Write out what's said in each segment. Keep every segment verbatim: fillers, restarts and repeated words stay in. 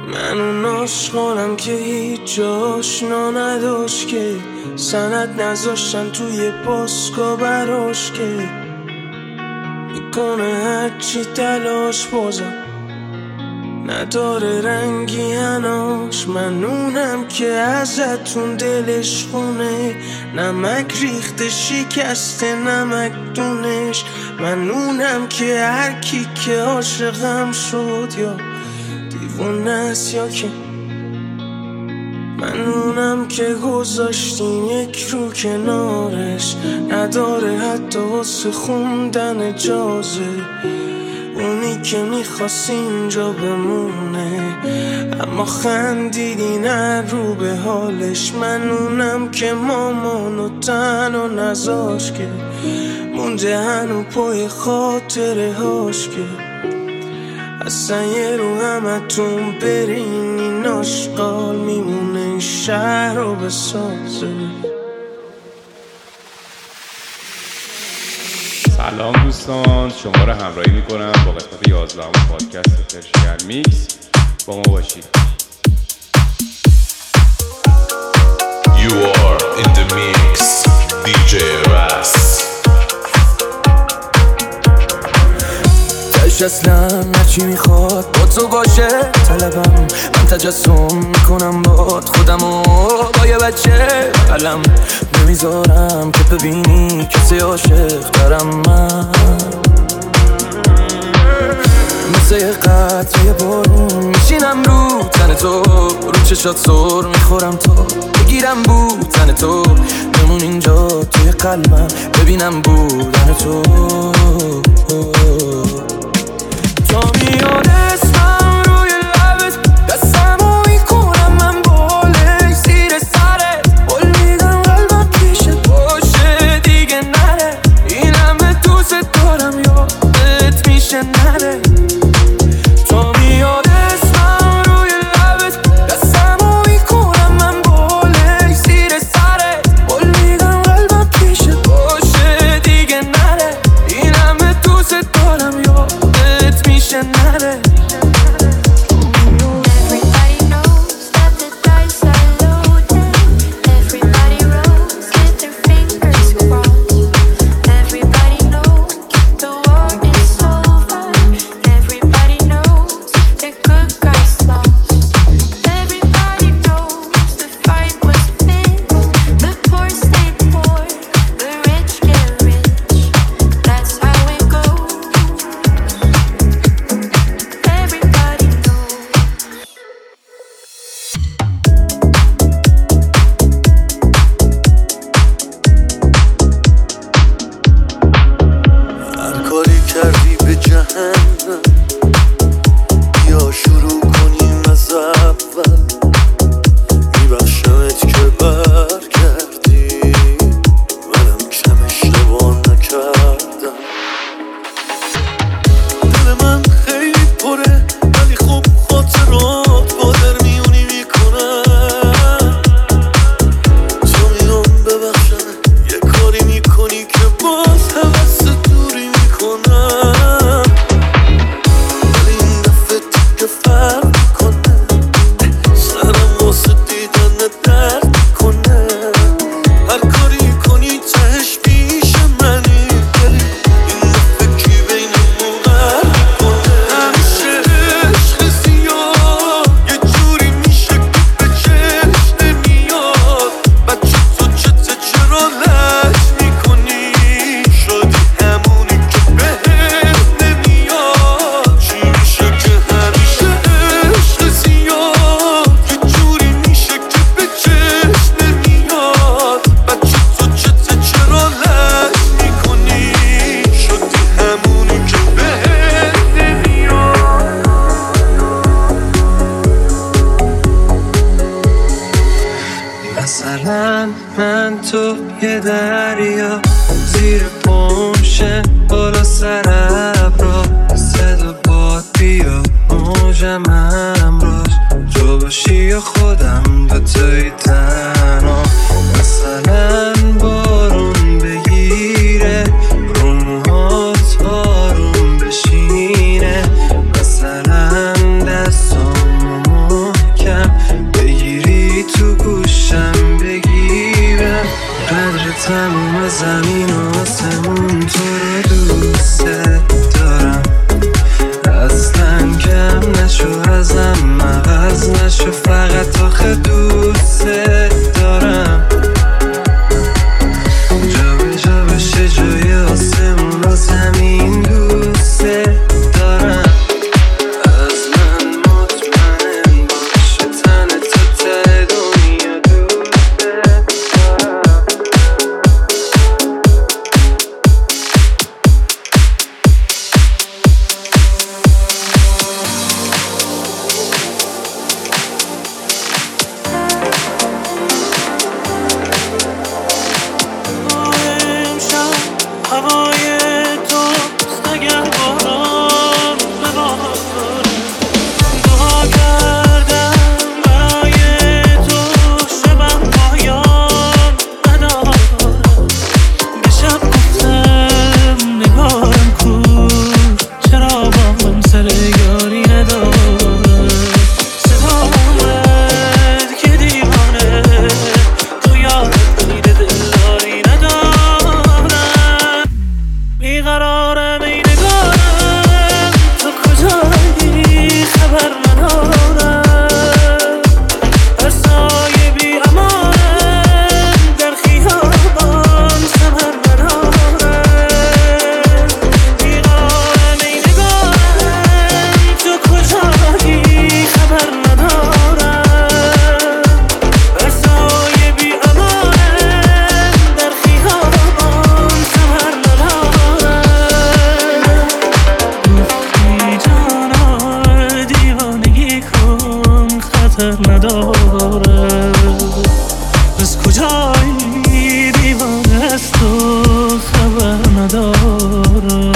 من اون عاشقانم که هیچ آشنا نداشت، که سند نذاشتن توی پاسکا براش، که میکنه هرچی تلاش بازم نداره رنگی هناش. من اونم که ازتون دلش خونه، نمک ریخته شکسته نمک دونش. من اونم که هر کی که عاشقم شد یا دیوونه است یا که من اونم که گذاشتیم یک رو کنارش، نداره حتی واسه خوندن اجازه. اونی که میخواست اینجا بمونه اما خندیدین رو به حالش. من اونم که مامانو تنها نذاش، که مونده هنو پای خاطره هاش، که اصلا یه رو همتون برین این آشقال میمونه این شهر رو بسازه. سلام دوستان، شما رو همراهی میکنم با قسمت یازدهم پادکست پرشین میکس. با ما باشید. You are in the mix دی جی Ras. تش اصلا هرچی میخواد با تو باشه طلبم، من تجسم میکنم باد خودمو با یه بچه قلم نمیذارم که ببینی کسی عاشق دارم. من مثل یه قطره بارون میشینم رو تن تو، رو چشات سر میخورم تا بگیرم بودن تو، بمون اینجا توی قلبم ببینم بودن تو. تا میاد اسمم روی لبت دستمو میکنم من بالش زیر سرت، قول میدم قلبم پیشت باشه دیگه نره. این همه دوست دارم یادت میشه نره. تا میاد اسمم روی لبت دستمو میکنم من بالش زیر سرت، قول میدم قلبم پیشت باشه دیگه نره. این همه دوست دارم یادت میشه نره. من تو یه دریا زیر پمشه بالا سر ابرا، صدا باد بیا موجم همراش، تو باشی یا خودم با توی تنها. مثلا بارون بگیره رو موهات آروم بشینه، مثلا دستام آخر نداره. از کجایی دیوانه از تو خبر نداره.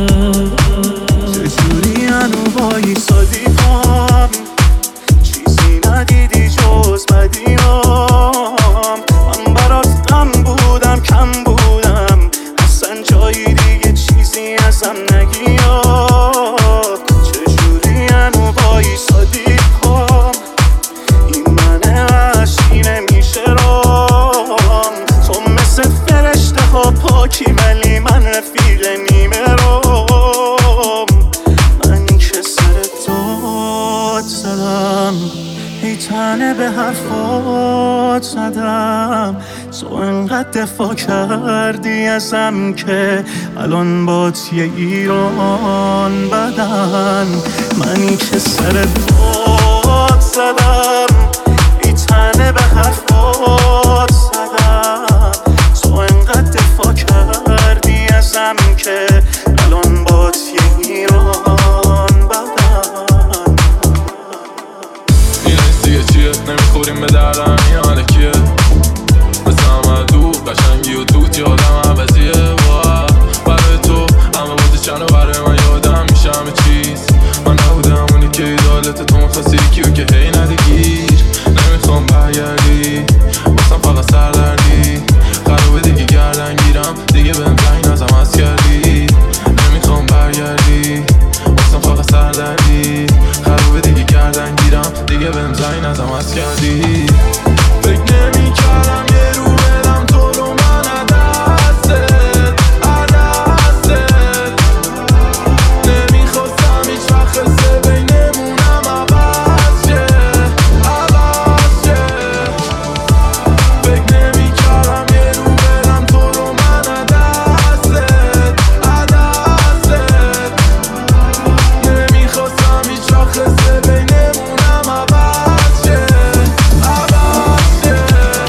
چجوری هنو بایی سادی پام چیزی ندیدی جز بدیام. من برات غم بودم کم بودم اصلا جایی دیگه چیزی ازم نگیاد. چجوری هنو بایی سادی پام این من عشقی نمیشه رام. تو مثل فرشته ها پاکی ولی من رفیق نیمه رام. من که سر داد زدم ای تنه به حرفات زدم. تو انقدر دفاع کردی ازم که الان بات یه ایران بدن. منی که سر داد زدم ای تنه به حرفات زدم. تو انقدر دفاع کردی ازم که الان بات یه ایران بدن. این حسیه چیه نمیخوریم به دردم این حاله کیه مثل همه دو قشنگی و دوت یادم عوضیه. برای تو همه بوده چند و برای من یادم میشه همه چیز. من نبودم اونی که ایدالت تو مخواستی کیو که هی نده گیر. نمیخوام برگردی واسم فقط سردردی. قراره دیگه گردن گیرم دیگه بهم زنگ نزم از کردی. نمیخوام برگردی واسم فقط سردردی. قراره دیگه گردن گیرم دیگه بهم زنگ نزم از کردی. فکر نمی کردم یه رو بدم تو رو من عدستت عدستت. نمیخواستم هیچ وقت قصه بینمونم عوض شه عوض شه. فکر نمی کردم یه رو بدم تو رو من عدستت عدستت. نمیخواستم هیچ وقت قصه بینمونم عوض شه عوض شه.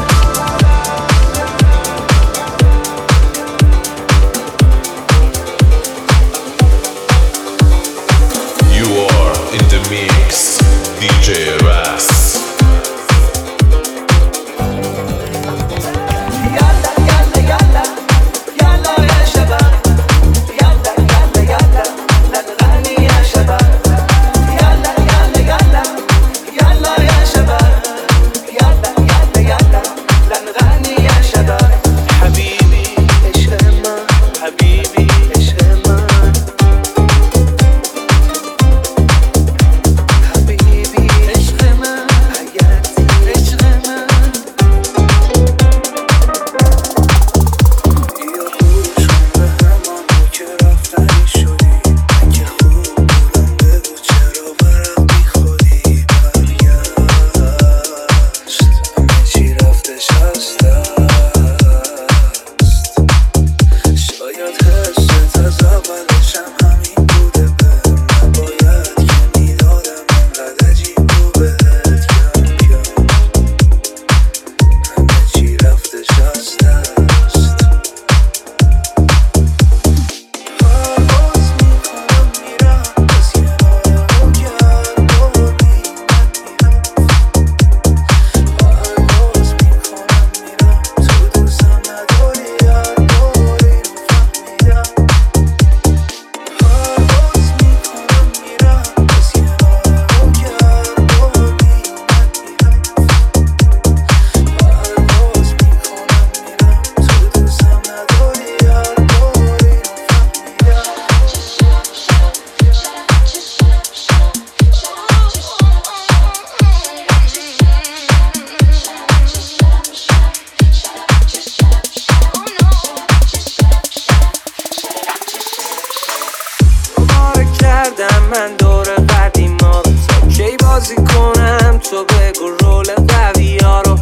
You are in the mix, دی جی Ras. من دور قدیما رو تا کی بازی کنم تو بگو رول قوی ها رو.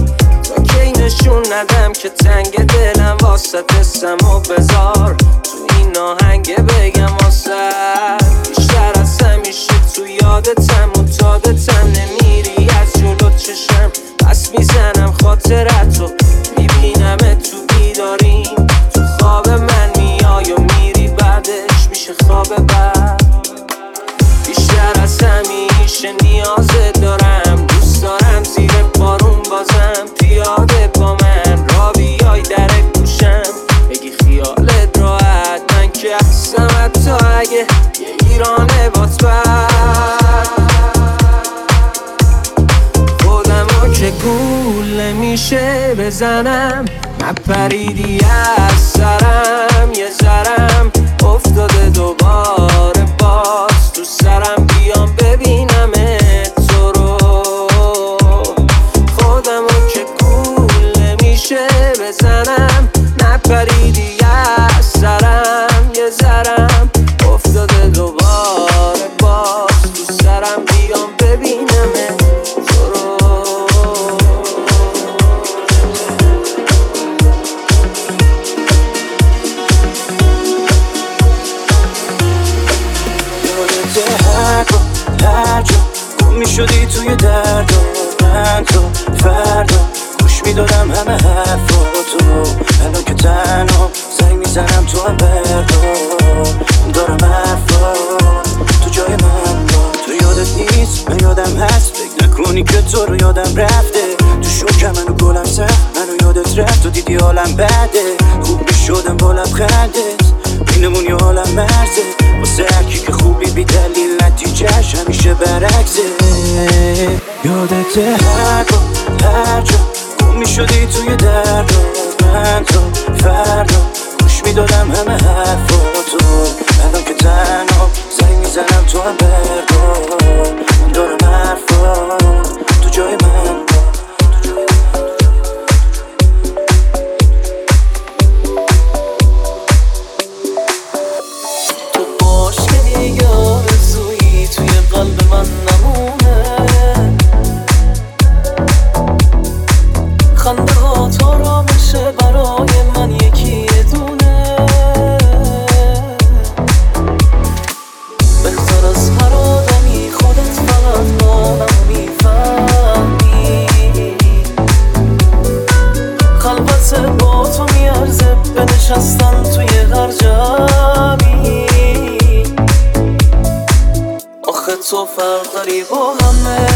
تا کی نشون ندم که تنگ دلم واسه دستم و بذار تو این آهنگ بگم واسه بیشتر از همیشه تو یادتم و تادتم نمیری از جلو چشم. پس میزنم خاطرتو میبینم تو بیداریم تو خواب من میای و میری بعدش میشه خواب بعد. بیشتر از همیشه نیازت دارم دوست دوست دارم زیر بارون بازم پیاده با من را بیای در گوشم بگی خیالت راحت من که هستم حتی اگه یه ایرانه بات بر خودمو که گول نمیشه بزنم نپریدی از سرم یه ذرم افتاده دوباره باز تو سرم بیام ببینم تو رو خودمو که گول نمیشه بزنم نپریدی از سرم یه ذرم افتاده دوباره باز تو سرم بیام ببینم تو رو هر جا گم میشدی توی درد و من تو فردا گوش میدادم همه حرفاتو الان که تنها زنگ میزنم تو هم بردار دارم حرفات تو جای من با تو یادت نیست من یادم هست فکر نکنی که تو رو یادم رفته تو شوکم منو گلم سخت منو یادت رفت و دیدی حالم بده خوب میشدم با لبخندت بینمون یه حالم مرزه واسه هرکی که خوبی بی دلیل نتیجهش همیشه برعکسه یادت هر با هر جا گم میشدی توی درد و من تو فردا گوش میدادم همه حرفاتو الان که تنها زنگ میزنم تو هم بردار دارم حرفات تو جای من قلب من نمونه خنده ها تا را بشه برای من یکی دونه بهتر از هر آدمی خودت فقط مانم میفهمی خلوت با تو میارزه بنشستن توی هر جمعی تو فرق داری با همه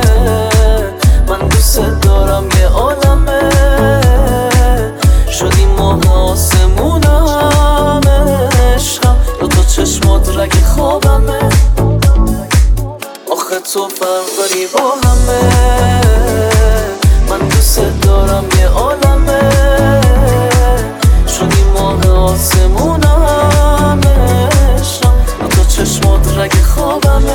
من دوست دارم یه عالمه شدی ماه آسمونم عشقم دو تا چشمات رگ خوابمه آخه تو فرق داری با همه من دوست دارم یه عالمه شدی ماه آسمونم عشقم دو تا چشمات رگ خوابمه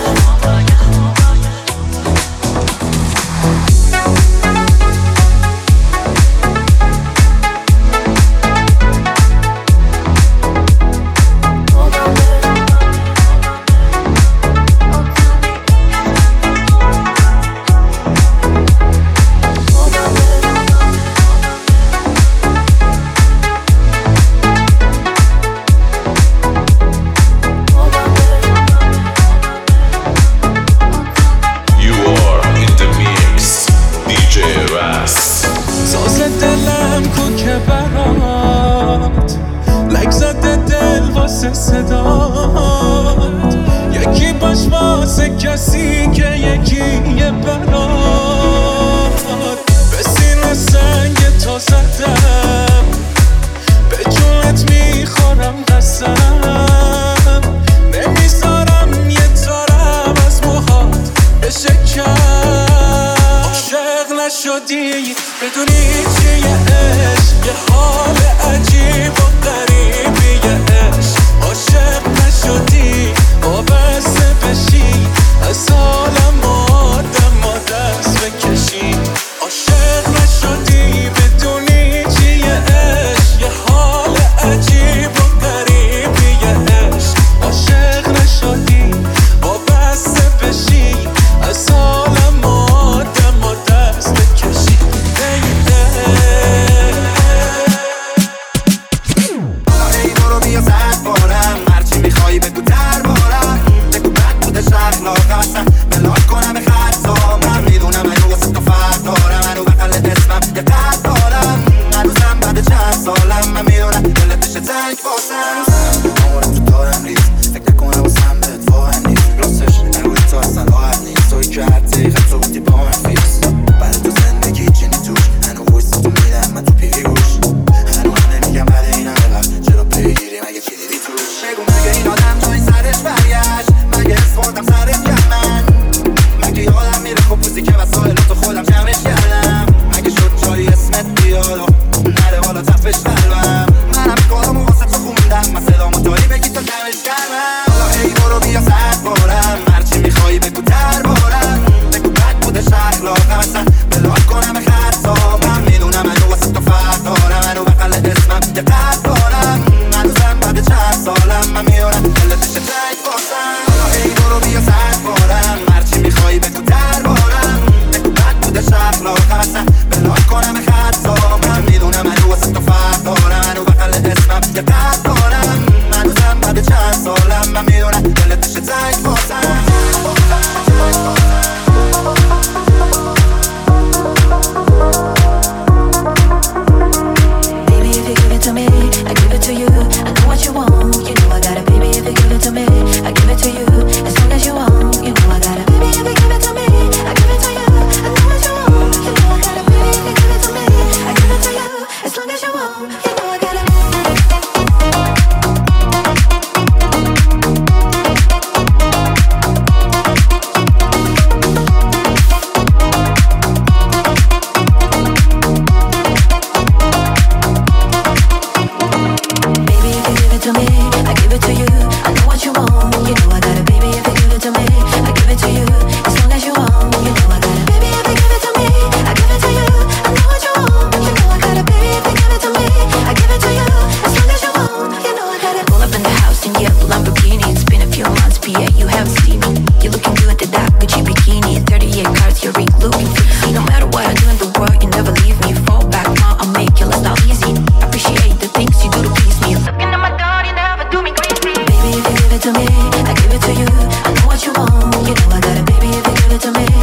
صدات یکی باش واسه کسی که یکی یه برات به سینه سنگ تو زدم به جونت میخورم قسم نمیذارم یه تارم از موهات بشکم عاشق نشدی بدونی چیه عشق یه حال عجیب و غریبیه عشق عاشق نشدی وابسته بشی از عالم آدم و دست بکشی عاشق نشدی بدونی چیه عشق یه حال عجیب و غریبیه عشق عاشق نشدی وابسته بشی از عالم آدم و دست بکشی ای ای و پوزی که وسایل تو خودم جمعش کردم. اگه شد جایی اسمت بیاد و نره بالا تپش قلبم، منم کارمو واسه تو خوندم، من صدامو داری بگی تا دمش کردم. حالا ای برو بیا صد بارم، هرچی میخوایی بگو دربارم، بگو بد بودش اخلاقم اصلا بلاک کنم خطابم. میدونم منو واسه تو فرق دارم، منو بغل اسمم یه قد دارم، منوزم بعد چند سالم من میارم دلتش تایت باسم. حالا ای برو بیا صد بارم، هرچی میخوایی بگو دربارم، بگو بد بودش اخلاقم اصلا بلاک کنم خطابم. میدونم منو واسه تو فرق دارم، منو بغل اسمم یه قد دارم، منوزم بعد چند سالم من میارم دلتش تایت باسم. To me, I give it to you. I know what you want. You know I got it, baby. If you give it to me.